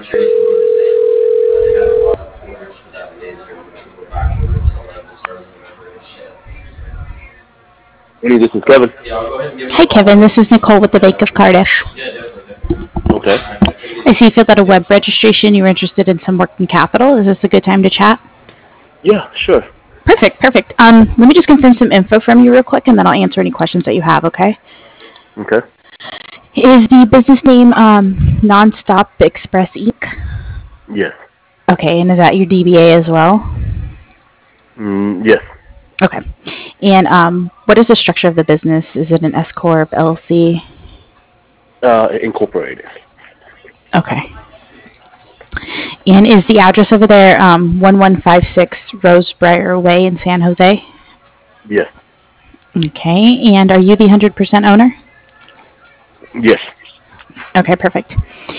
Hey, this is Kevin. Hi, Kevin. This is Nicole with the Bank of Cardiff. Okay. I see you filled out a web registration. You were interested in some working capital. Is this a good time to chat? Yeah, sure. Perfect, perfect. Let me just confirm some info from you real quick, and then I'll answer any questions that you have. Okay? Okay. Is the business name Nonstop Express Inc? Yes. Okay, and is that your DBA as well? Yes. Okay. And what is the structure of the business? Is it an S corp, LLC? Incorporated. Okay. And is the address over there 1156 Rosebriar Way in San Jose? Yes. Okay. And are you the 100% owner? Yes. Okay, perfect.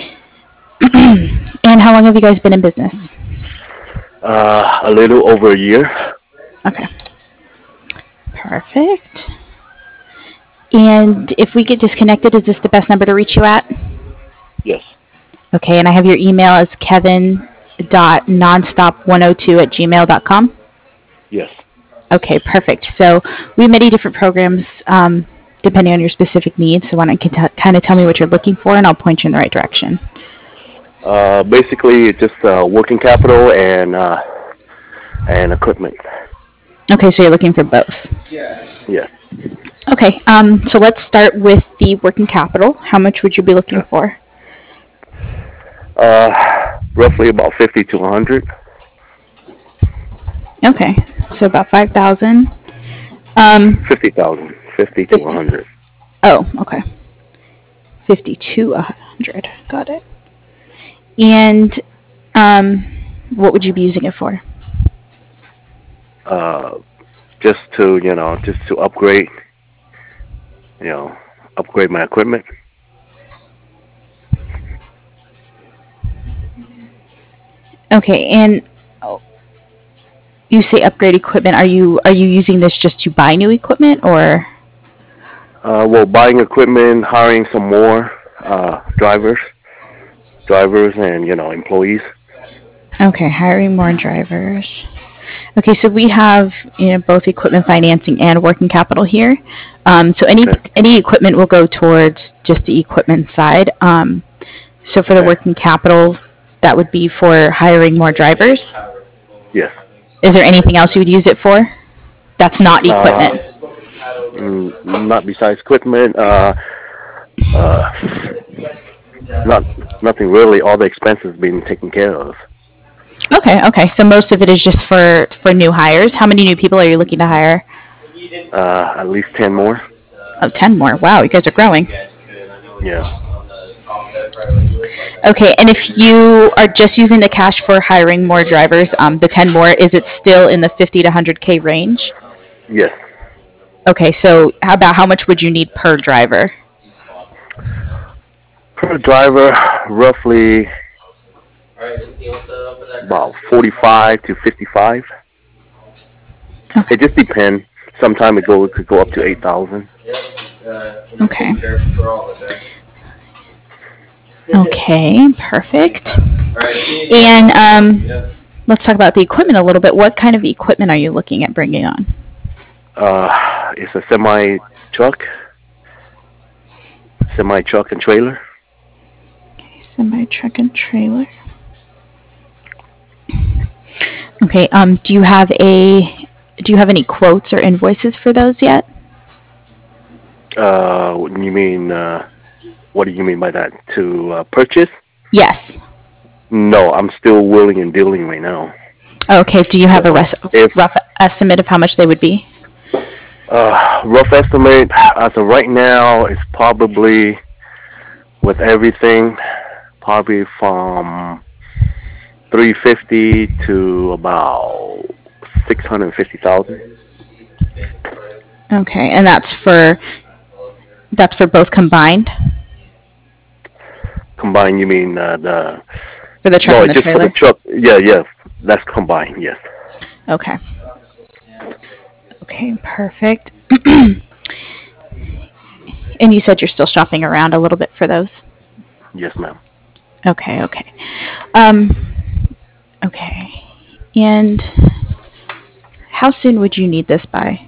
And how long have you guys been in business? A little over a year. Okay, perfect. And if we get disconnected, is this the best number to reach you at? Yes. Okay, and I have your email as kevin.nonstop102@gmail.com. Yes. Okay, perfect. So we have many different programs depending on your specific needs. So why don't you kind of tell me what you're looking for, and I'll point you in the right direction. Basically, it's just working capital and equipment. Okay, so you're looking for both. Yes. Okay, so let's start with the working capital. How much would you be looking Okay. for? Roughly about 50 to 100. Okay, so about 5,000. Um, 50,000. 50 to 50. 100. Oh, okay. 50 to 100. Got it. And um, what would you be using it for? Uh, just to upgrade, you know, upgrade my equipment. Okay, and oh, you say upgrade equipment. Are you using this just to buy new equipment or? Well, buying equipment, hiring some more drivers, and employees. Okay, hiring more drivers. Okay, so we have both equipment financing and working capital here. So any Okay. any equipment will go towards just the equipment side. So for the Okay. working capital, that would be for hiring more drivers. Yes. Is there anything else you would use it for? That's not Uh, equipment. Not besides equipment. Uh, not nothing really. All the expenses being taken care of. Okay, okay. So most of it is just for new hires. How many new people are you looking to hire? At least 10 more. Oh, 10 more. Wow, you guys are growing. Yeah. Okay, and if you are just using the cash for hiring more drivers, the 10 more, is it still in the 50 to 100K range? Yes. Okay, so how much would you need per driver? Per driver, roughly about 45 to 55. Okay. It just depends. Sometimes it could go up to 8,000. Okay. Okay, perfect. And let's talk about the equipment a little bit. What kind of equipment are you looking at bringing on? It's a semi truck and trailer. Semi truck and trailer. Okay. Do you have any quotes or invoices for those yet? You mean, what do you mean by that? To purchase? Yes. No, I'm still willing and dealing right now. Okay. Do you have a So if rough estimate of how much they would be? rough estimate as of right now is probably with everything, probably from 350 to about 650,000 Okay, and that's for both combined combined. You mean the for the truck no? and It's the just for the trailer. truck. Yeah, yeah, that's combined. Yes, Okay. Okay. Perfect. And you said you're still shopping around a little bit for those. yes, ma'am. Okay. Okay. Um, okay. And how soon would you need this by?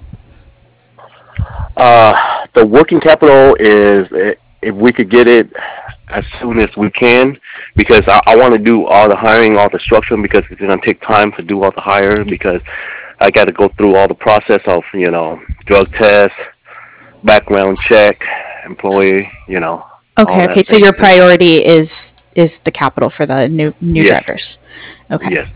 The working capital is if we could get it as soon as we can, because I want to do all the hiring, all the structure, because it's going to take time to do all the hire, because I got to go through all the process of, drug test, background check, employee, all Okay, that so thing. your priority is the capital for the new Yes, drivers. Okay. yes.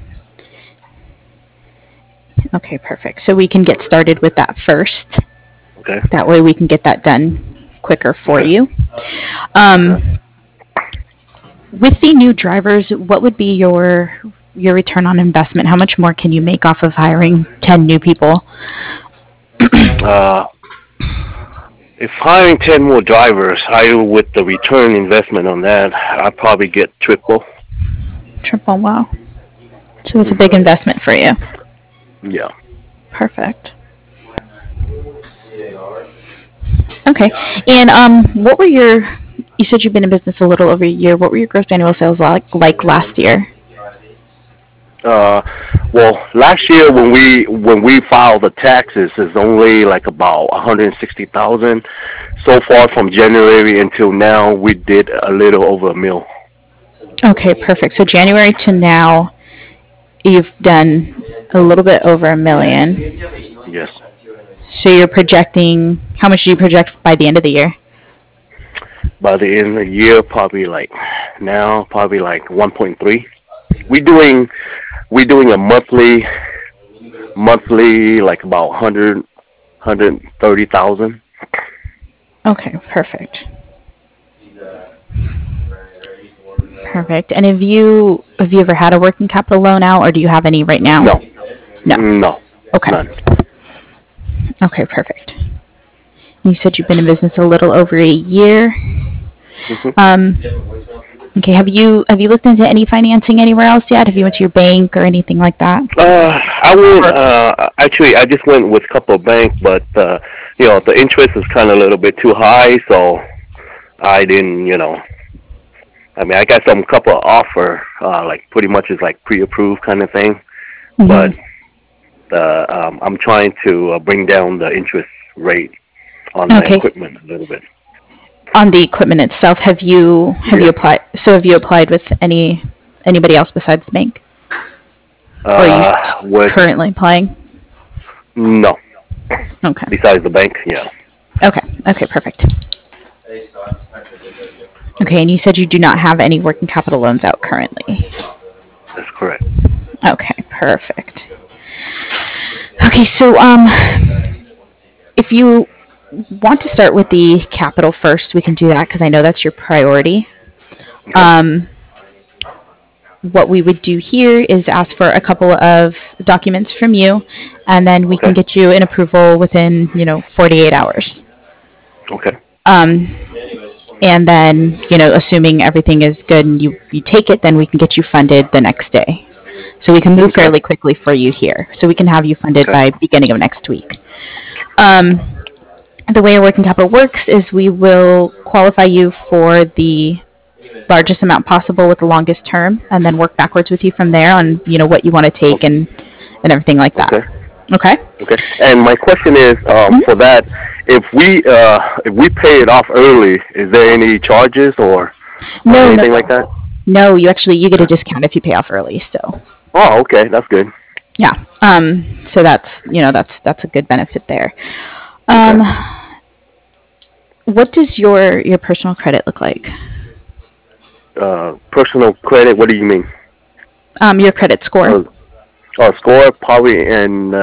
Okay, perfect. So we can get started with that first. Okay, That way we can get that done quicker for okay, you. Um, okay. with the new drivers, what would be your return on investment? How much more can you make off of hiring 10 new people? Uh, if hiring 10 more drivers, with the return investment on that, I probably get triple. Triple, wow. So it's a Hmm. big investment for you. Yeah. Perfect. Okay. And what were you said you've been in business a little over a year. What were your gross annual sales like last year? Uh, well, last year when we filed the taxes, is only like about 160,000. So far from January until now, we did a little over a mil. Okay, perfect. So January to now, you've done a little bit over a million. Yes. So you're projecting, how much do you project by the end of the year? By the end of the year, probably like now, probably like 1.3. We doing we doing a monthly like about 130,000. Okay, perfect. Perfect. And have you ever had a working capital loan out, or do you have any right now? No, No. no, Okay. none. Okay, perfect. You said you've been in business a little over a year. Hmm. Um, okay. Have you looked into any financing anywhere else yet? Have you went to your bank or anything like that? I went. Or- Actually, I just went with a couple of banks, but the interest is kind of a little bit too high, so I didn't. I mean, I got some couple of offer, like pretty much is like pre-approved kind of thing, Mhm. but I'm trying to bring down the interest rate on the Okay. equipment a little bit. On the equipment itself, have you Yes. applied? So have you applied with anybody else besides the bank, or are you With currently applying? no, Okay. besides the bank, yeah, Okay. Okay. Perfect. Okay. And you said you do not have any working capital loans out currently. that's correct. Okay. Perfect. Okay. So if you want to start with the capital first, we can do that because I know that's your priority. Okay, Um, what we would do here is ask for a couple of documents from you, and then we can okay, get you an approval within 48 hours. okay, Um, and then assuming everything is good and you take it, then we can get you funded the next day. So we can move okay, fairly quickly for you here. So we can have you funded okay, by beginning of next week. Um, the way our working capital works is we will qualify you for the largest amount possible with the longest term, and then work backwards with you from there on what you want to take okay, and everything like that. okay. Okay. Okay. And my question is, for Mhm. that, if we pay it off early, is there any charges or No, no, anything like no. that? No, you get a Okay. discount if you pay off early. So Oh, okay, that's good. yeah. So that's a good benefit there. Okay. Um, what does your personal credit look like? Personal credit. What do you mean? Your credit score. Uh, Score probably in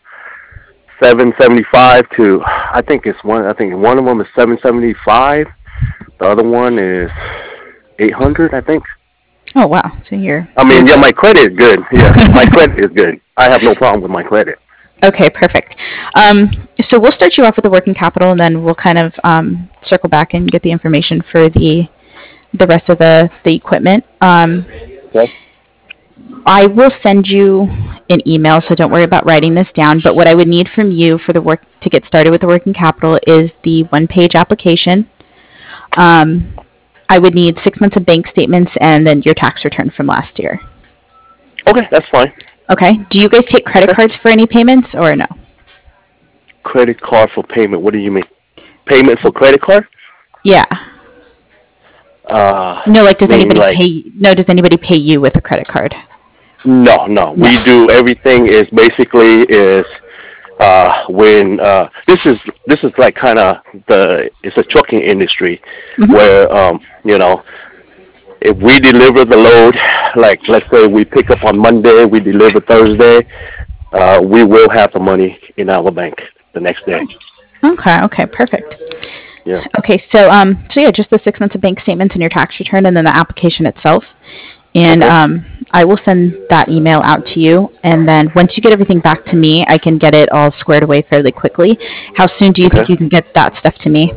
775 to. I think it's one. I think one of them is 775. The other one is 800. I think. Oh wow. So I you're mean, yeah, good. my credit is good. Yeah, my credit is good. I have no problem with my credit. Okay, perfect. So we'll start you off with the working capital, and then we'll kind of circle back and get the information for the rest of the equipment. Okay. I will send you an email, so don't worry about writing this down. But what I would need from you for the work to get started with the working capital is the one-page application. Um, I would need 6 months of bank statements and then your tax return from last year. Okay, that's fine. Okay. Do you guys take credit cards for any payments or no? Credit card for payment. What do you mean? Payment for credit card? Yeah. No, like does mean anybody like pay? No, does anybody pay you with a credit card? no. No. We do everything is basically is when this is like kind of it's a trucking industry where if we deliver the load, like let's say we pick up on Monday, we deliver Thursday, we will have the money in our bank the next day. Okay, perfect. Yeah. Okay, so yeah, just the 6 months of bank statements and your tax return, and then the application itself. And Okay. I will send that email out to you, and then once you get everything back to me, I can get it all squared away fairly quickly. How soon do you think Okay. you can get that stuff to me?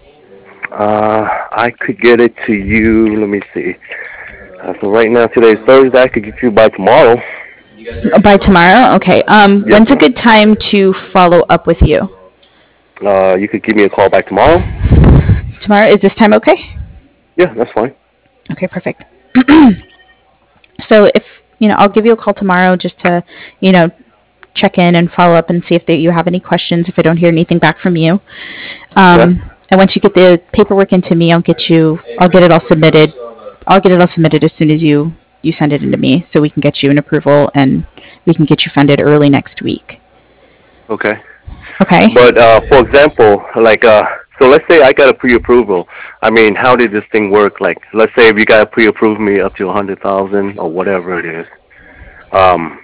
I could get it to you. Let me see. So right now, today's Thursday. I could get you by tomorrow. By tomorrow? Okay. Yes, When's a ma'am. good time to follow up with you? You could give me a call back tomorrow. Tomorrow? Is this time okay? Yeah, that's fine. Okay, perfect. So if I'll give you a call tomorrow just to you know check in and follow up and see if you have any questions. If I don't hear anything back from you, Okay. and once you get the paperwork into me, I'll get it all submitted. I'll get it all submitted as soon as you send it into me, so we can get you an approval and we can get you funded early next week. Okay. Okay. But for example, like so let's say I got a pre-approval. I mean, how did this thing work? Like, let's say if you got to pre-approve me up to 100,000 or whatever it is, um,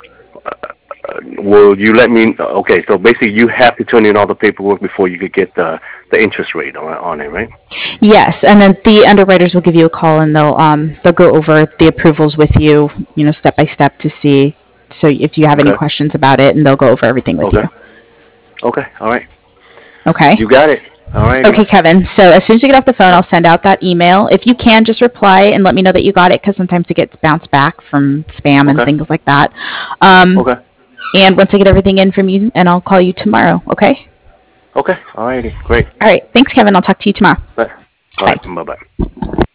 will you let me? Okay, so basically, you have to turn in all the paperwork before you could get the interest rate on it, right? Yes, and then the underwriters will give you a call and they'll go over the approvals with you, step by step to see. So if you have any Okay. questions about it, and they'll go over everything with you. Okay. Okay. All right. Okay. You got it. All righty. Okay, Kevin. So as soon as you get off the phone, I'll send out that email. If you can, just reply and let me know that you got it, because sometimes it gets bounced back from spam and Okay. things like that. Um, Okay. and once I get everything in from you, and I'll call you tomorrow. Okay. Okay. All righty. Great. All right. Thanks, Kevin. I'll talk to you tomorrow. All Bye. right. Bye bye.